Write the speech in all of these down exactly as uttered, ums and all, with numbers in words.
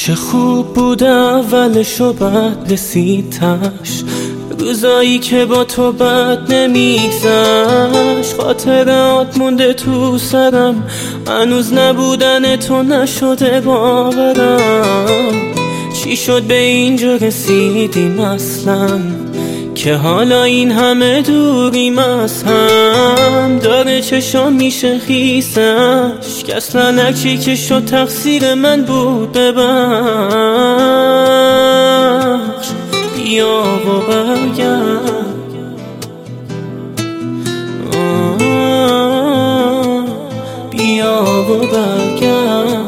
چه خوب بود اولش و بعد رسید تش، روزایی که با تو بد نمیگذشت. خاطرات مونده تو سرم، هنوز نبودن تو نشده باورم. چی شد به اینجا رسیدیم اصلا، که حالا این همه دوریم از هم. داره چشام میشه خیسش، که اصلا هرچی که شد تقصیر من بود ببخش. بیا و برگرد، بیا و برگرد.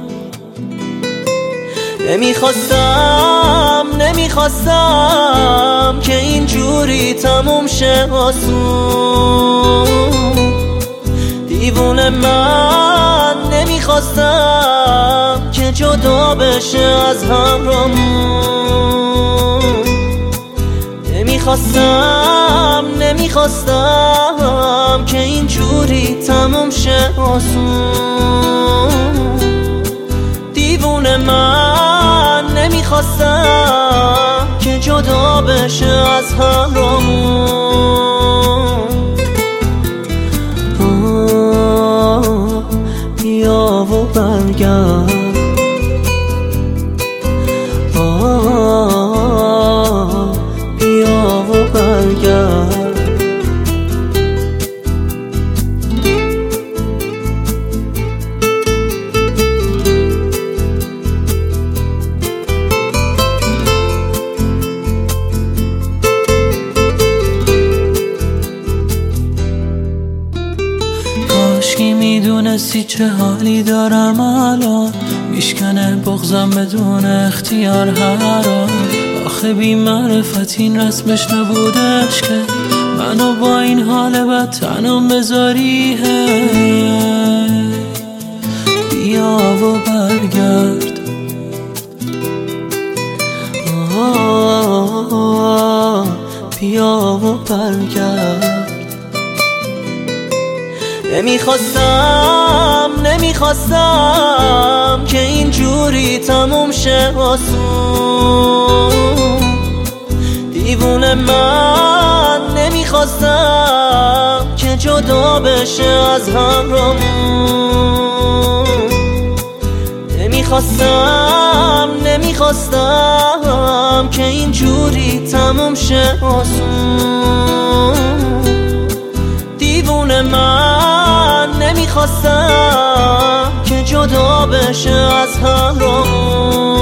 نمیخواستم نمیخواستم که اینجوری تموم شه آسون. دیوونه من نمیخواستم که جدا بشه از همراهمون. نمیخواستم نمیخواستم که اینجوری تموم شه آسون. دیوونه من نمیخواستم که جدا بشه از همراهمون. بیا و برگرد، بیا و برگرد. کاشکی میدونستی چه حالی دارم الان، میشکنه بغضم بدون اختیار هران. آخه بی معرفت این رسمش نبودش که منو با این حال بد تنم بذاری. بیا و برگرد، بیا و برگرد. نمیخواستم نمیخواستم که اینجوری تموم شه آسون. دیوونه من نمیخواستم که جدا بشه از همراهمون. نمیخواستم نمیخواستم که اینجوری تموم شه آسون. دیوونه من نمیخواستم که جدا بشه از همراهمون.